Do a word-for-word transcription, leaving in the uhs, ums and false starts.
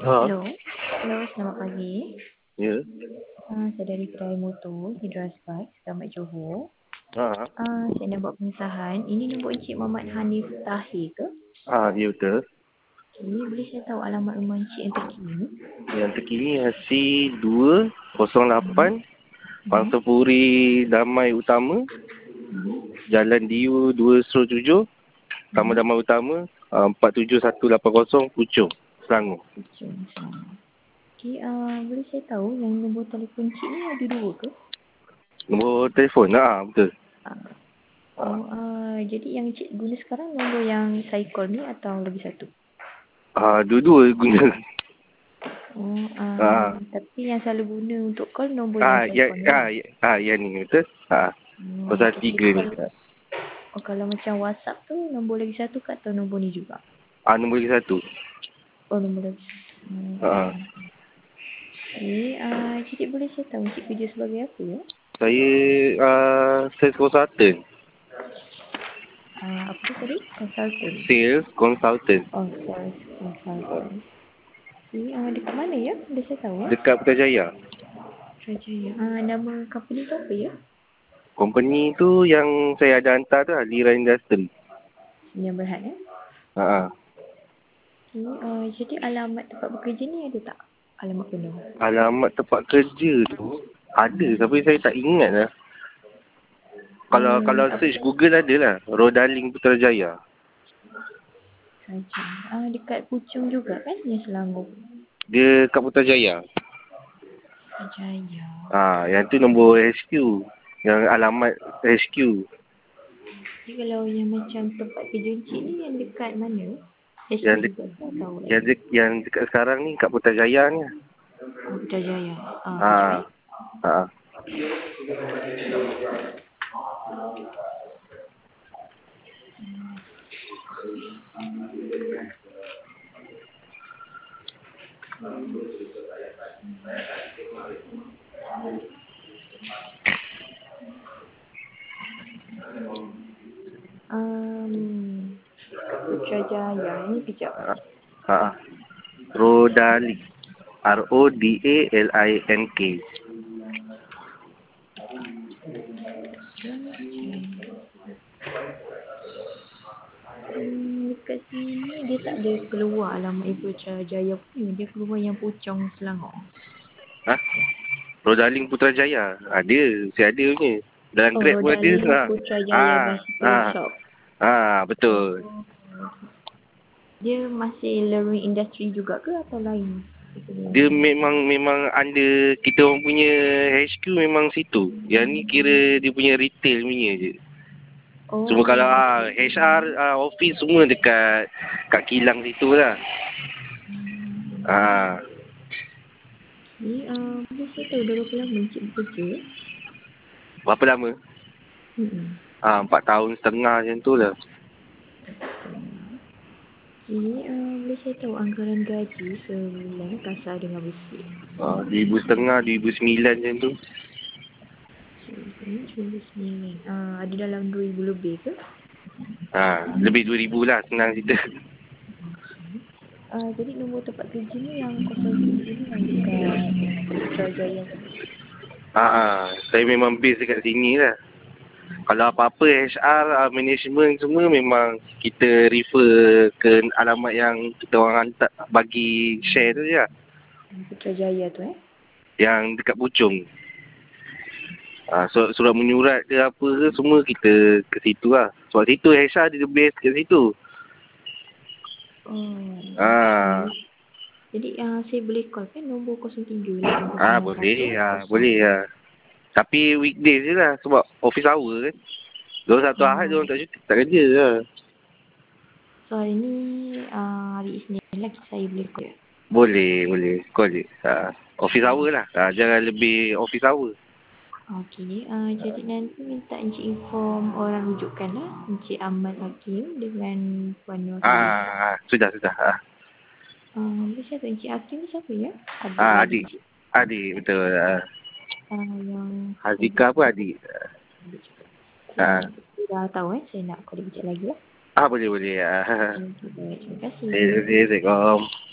Ha, Hello. Hello, selamat pagi. ya. Uh, saya dari kedai motor Hidras Bike, Selamat Johor. Ha, Uh, saya nak buat pengesahan. Ini nombor Encik Muhammad Hanif Tahir ke? ha, ya betul. Okay, boleh saya tahu alamat rumah Encik yang terkini? Yang terkini C dua kosong lapan Hmm. Pangsapuri Damai Utama, Hmm. Jalan Diu dua tujuh, Taman Hmm. Damai Utama, uh, empat tujuh satu lapan kosong, Puchong, Selangor. Pucung, Selangor. Okay, uh, boleh saya tahu yang nombor telefon Encik ni ada dua ke? Nombor telefon, ha, betul. Uh, oh, uh, jadi yang Encik guna sekarang nombor yang saya call ni atau lagi satu? Ha, dua-dua guna. Oh, uh, Ha, tapi yang selalu guna untuk call nombor yang ha, saya ya, call ni lah. ha, ya, ha, yang ni betul. Ha, Hmm, pasal okay. tiga ni. Kalau, oh, kalau macam WhatsApp tu nombor lagi satu ke atau nombor ni juga? Ha, nombor lagi satu. Oh, nombor lagi. Hmm. Ha, Okay, uh, Cik boleh saya tahu Cik kerja sebagai apa ya? saya uh, sales consultant. Uh, apa tu tadi? Consultant. Sales consultant. Oh, sales consultant. Okay, uh, dekat mana ya? Boleh saya tahu? Dekat Putrajaya. Putrajaya. Uh, nama company tu apa ya? Company tu yang saya ada hantar tu Alira Industry. Yang Berhad ya? Ha. Okay, uh, jadi alamat tempat bekerja ni ada tak? Alamat penuh. Alamat tempat kerja tu ada tapi saya tak ingat lah. Kalau Hmm, kalau apa search tu? Google ada lah. Rodaling Putrajaya. Saja. Ah, dekat Puchong juga kan yang Selangor. Dia kat Putrajaya. Jaya. Ha, yang tu nombor H Q. Yang alamat H Q. Jadi kalau yang macam tempat kerja Encik ni yang dekat mana? H Q Yang de- juga tak tahu yang, lagi. de- yang dekat sekarang ni kat Putrajaya ni. Oh, Putrajaya. Ah, Ha. H Y. Ha. Um, kat Putrajaya ni kejap. Ha. Ha. Rodaling. R O D A L I N K. Hmm, dekat sini dia tak ada keluar alamat yang Putrajaya punya. Dia keluar yang Puchong Selangor. Ha? Rodaling Putrajaya. Ada, saya ada punya. Dalam Oh, Grab pun ada. Rodaling Ha. Ha. Putrajaya Ha. Bicycle Shop. Ha, betul. Oh, dia masih learning industry juga ke atau lain? Dia memang memang under kita orang punya H Q memang situ. Yang ni kira dia punya retail punya je. Cuma Oh, kalau ah, okay. H R, ah, office semua dekat kat kilang situ lah. Ah, Ni, uh, boleh saya tahu dah berapa lama Encik bekerja? berapa lama? Hmm. Ah, empat tahun setengah macam tu lah. Ini uh, boleh saya tahu anggaran gaji sebulan kasar dengan besi? Ah, dua ribu setengah, dua ribu sembilan macam tu. Ini dua ribu sembilan. Uh, ada dalam dua ribu lebih ke? Ah, lebih dua ribu lah, senang cerita. Uh, jadi nombor tempat kerja ni yang kosong tiga ni yang dekat Putrajaya. Ah, ah, saya memang base dekat sini lah. Kalau apa-apa H R, uh, management semua memang kita refer ke alamat yang kita orang hantar bagi share tu je lah. Putrajaya tu eh? Yang dekat Puchong. Uh, surat, surat menyurat ke apa ke semua kita ke situ lah. Sebab situ H R dia base kat situ. Oh, Ah, okay. Jadi uh, saya boleh call kan nombor kosong tiga lapan kosong ah enam satu boleh ah, kosong. boleh ah. Tapi weekdays je lah sebab office hour kan. Dua satu Ahad dia Oh, orang tak cuti, tak kerja lah. so hari ni uh, hari Isnin lagi saya boleh call. Boleh, boleh. Call je. Ah, office hour lah. Ah, jangan lebih office hour. Okey, uh, jadi nanti minta Encik inform orang rujukan lah. Encik Ahmad Hakim dengan Puan Nur Hadi. Ah, ah, sudah, sudah. Ah, Uh, boleh siapa Encik Hakim ni siapa ya? Adik ah beradik adik. Encik. Adik, betul. Ah, Uh, yang Hazika pun adik. adik juga. Okay, Ah, nanti dah tahu eh. Saya nak call Encik lagi lah. ah boleh, boleh. Ah, Okay, baik. Terima kasih. Assalamualaikum.